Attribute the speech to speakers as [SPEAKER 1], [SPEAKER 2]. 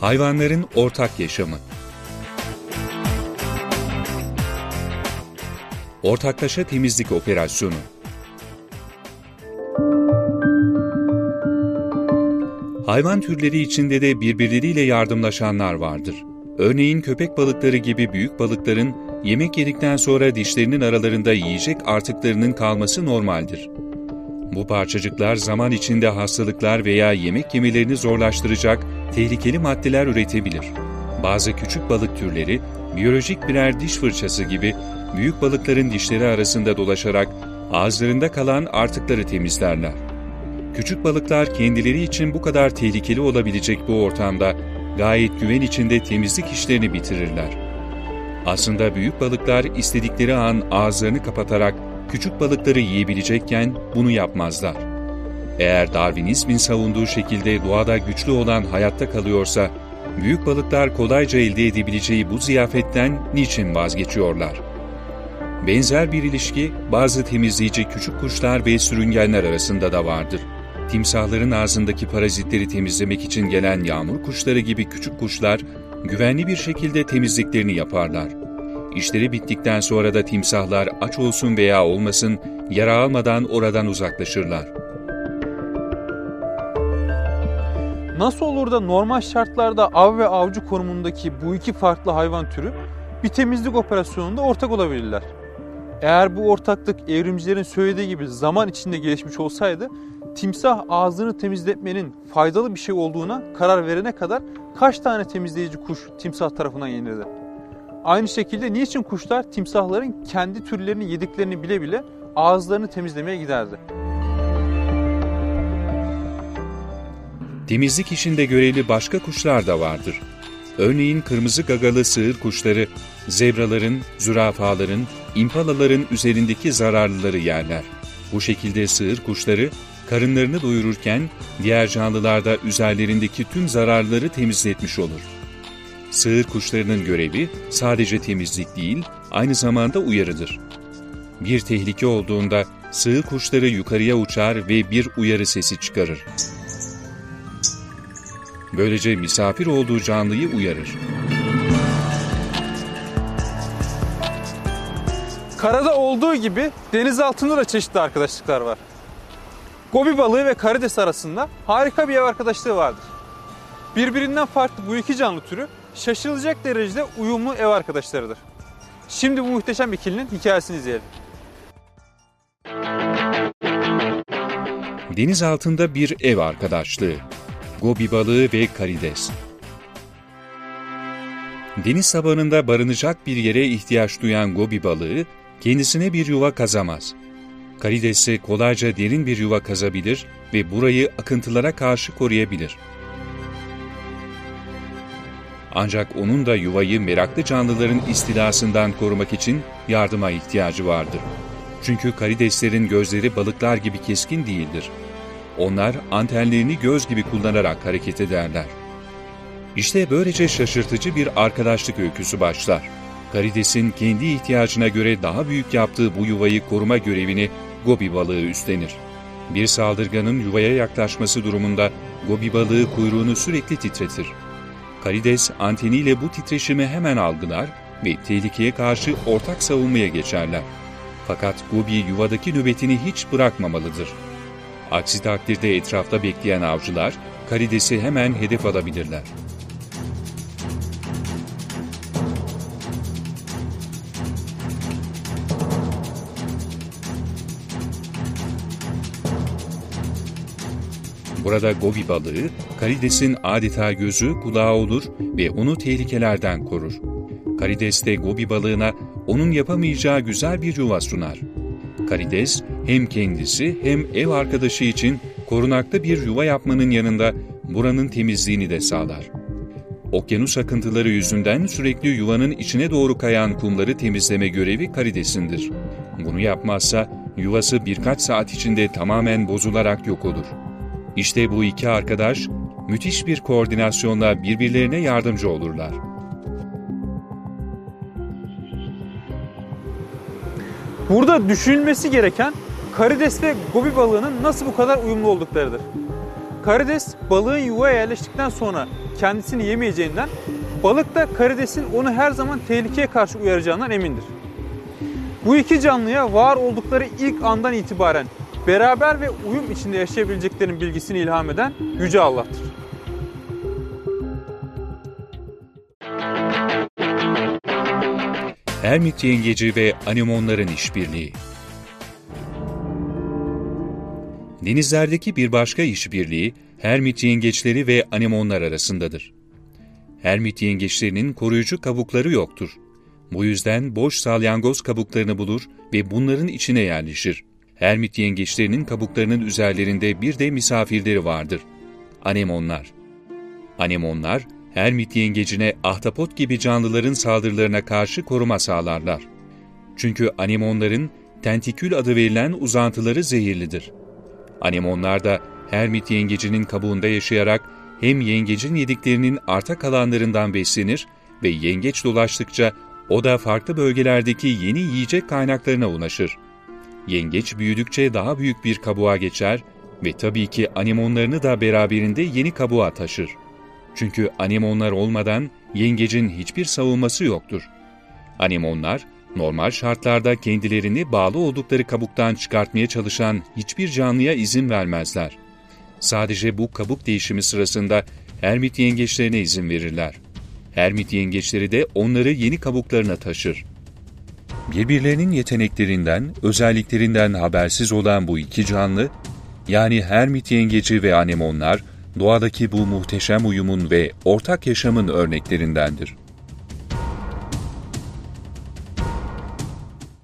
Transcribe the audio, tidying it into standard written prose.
[SPEAKER 1] Hayvanların ortak yaşamı. Ortaklaşa temizlik operasyonu. Hayvan türleri içinde de birbirleriyle yardımlaşanlar vardır. Örneğin köpek balıkları gibi büyük balıkların yemek yedikten sonra dişlerinin aralarında yiyecek artıklarının kalması normaldir. Bu parçacıklar zaman içinde hastalıklar veya yemek yemelerini zorlaştıracak tehlikeli maddeler üretebilir. Bazı küçük balık türleri biyolojik birer diş fırçası gibi büyük balıkların dişleri arasında dolaşarak ağızlarında kalan artıkları temizlerler. Küçük balıklar kendileri için bu kadar tehlikeli olabilecek bu ortamda gayet güven içinde temizlik işlerini bitirirler. Aslında büyük balıklar istedikleri an ağızlarını kapatarak küçük balıkları yiyebilecekken bunu yapmazlar. Eğer Darwinizmin savunduğu şekilde doğada güçlü olan hayatta kalıyorsa, büyük balıklar kolayca elde edebileceği bu ziyafetten niçin vazgeçiyorlar? Benzer bir ilişki bazı temizleyici küçük kuşlar ve sürüngenler arasında da vardır. Timsahların ağzındaki parazitleri temizlemek için gelen yağmur kuşları gibi küçük kuşlar güvenli bir şekilde temizliklerini yaparlar. İşleri bittikten sonra da timsahlar aç olsun veya olmasın yara almadan oradan uzaklaşırlar.
[SPEAKER 2] Nasıl olur da normal şartlarda av ve avcı konumundaki bu iki farklı hayvan türü bir temizlik operasyonunda ortak olabilirler? Eğer bu ortaklık evrimcilerin söylediği gibi zaman içinde gelişmiş olsaydı, timsah ağzını temizletmenin faydalı bir şey olduğuna karar verene kadar kaç tane temizleyici kuş timsah tarafından yenirdi? Aynı şekilde niçin kuşlar timsahların kendi türlerini yediklerini bile bile ağızlarını temizlemeye giderdi?
[SPEAKER 1] Temizlik işinde görevli başka kuşlar da vardır. Örneğin kırmızı gagalı sığır kuşları, zebraların, zürafaların, impalaların üzerindeki zararlıları yerler. Bu şekilde sığır kuşları karınlarını doyururken diğer canlılar da üzerlerindeki tüm zararları temizletmiş olur. Sığır kuşlarının görevi sadece temizlik değil, aynı zamanda uyarıdır. Bir tehlike olduğunda sığır kuşları yukarıya uçar ve bir uyarı sesi çıkarır. Böylece misafir olduğu canlıyı uyarır.
[SPEAKER 2] Karada olduğu gibi deniz altında da çeşitli arkadaşlıklar var. Gobi balığı ve karides arasında harika bir ev arkadaşlığı vardır. Birbirinden farklı bu iki canlı türü şaşırılacak derecede uyumlu ev arkadaşlarıdır. Şimdi bu muhteşem ikilinin hikayesini izleyelim.
[SPEAKER 1] Deniz altında bir ev arkadaşlığı. Gobi balığı ve karides. Deniz tabanında barınacak bir yere ihtiyaç duyan gobi balığı kendisine bir yuva kazamaz. Karides ise kolayca derin bir yuva kazabilir ve burayı akıntılara karşı koruyabilir. Ancak onun da yuvayı meraklı canlıların istilasından korumak için yardıma ihtiyacı vardır. Çünkü karideslerin gözleri balıklar gibi keskin değildir. Onlar antenlerini göz gibi kullanarak hareket ederler. İşte böylece şaşırtıcı bir arkadaşlık öyküsü başlar. Karides'in kendi ihtiyacına göre daha büyük yaptığı bu yuvayı koruma görevini gobi balığı üstlenir. Bir saldırganın yuvaya yaklaşması durumunda gobi balığı kuyruğunu sürekli titretir. Karides anteniyle bu titreşimi hemen algılar ve tehlikeye karşı ortak savunmaya geçerler. Fakat gobi yuvadaki nöbetini hiç bırakmamalıdır. Aksi takdirde etrafta bekleyen avcılar karidesi hemen hedef alabilirler. Burada gobi balığı, karidesin adeta gözü, kulağı olur ve onu tehlikelerden korur. Karides de gobi balığına onun yapamayacağı güzel bir yuva sunar. Karides hem kendisi hem ev arkadaşı için korunaklı bir yuva yapmanın yanında buranın temizliğini de sağlar. Okyanus akıntıları yüzünden sürekli yuvanın içine doğru kayan kumları temizleme görevi karidesindir. Bunu yapmazsa yuvası birkaç saat içinde tamamen bozularak yok olur. İşte bu iki arkadaş müthiş bir koordinasyonla birbirlerine yardımcı olurlar.
[SPEAKER 2] Burada düşünülmesi gereken karides ve gobi balığının nasıl bu kadar uyumlu olduklarıdır. Karides balığın yuvaya yerleştikten sonra kendisini yemeyeceğinden, balık da karidesin onu her zaman tehlikeye karşı uyaracağından emindir. Bu iki canlıya var oldukları ilk andan itibaren beraber ve uyum içinde yaşayabileceklerinin bilgisini ilham eden Yüce Allah'tır.
[SPEAKER 1] Hermit yengeci ve anemonların işbirliği. Denizlerdeki bir başka işbirliği, hermit yengeçleri ve anemonlar arasındadır. Hermit yengeçlerinin koruyucu kabukları yoktur. Bu yüzden boş salyangoz kabuklarını bulur ve bunların içine yerleşir. Hermit yengeçlerinin kabuklarının üzerlerinde bir de misafirleri vardır. Anemonlar. Anemonlar, hermit yengecine ahtapot gibi canlıların saldırılarına karşı koruma sağlarlar. Çünkü anemonların tentikül adı verilen uzantıları zehirlidir. Anemonlar da hermit yengecinin kabuğunda yaşayarak hem yengecin yediklerinin arta kalanlarından beslenir ve yengeç dolaştıkça o da farklı bölgelerdeki yeni yiyecek kaynaklarına ulaşır. Yengeç büyüdükçe daha büyük bir kabuğa geçer ve tabii ki anemonlarını da beraberinde yeni kabuğa taşır. Çünkü anemonlar olmadan yengecin hiçbir savunması yoktur. Anemonlar, normal şartlarda kendilerini bağlı oldukları kabuktan çıkartmaya çalışan hiçbir canlıya izin vermezler. Sadece bu kabuk değişimi sırasında hermit yengeçlerine izin verirler. Hermit yengeçleri de onları yeni kabuklarına taşır. Birbirlerinin yeteneklerinden, özelliklerinden habersiz olan bu iki canlı, yani hermit yengeci ve anemonlar, doğadaki bu muhteşem uyumun ve ortak yaşamın örneklerindendir.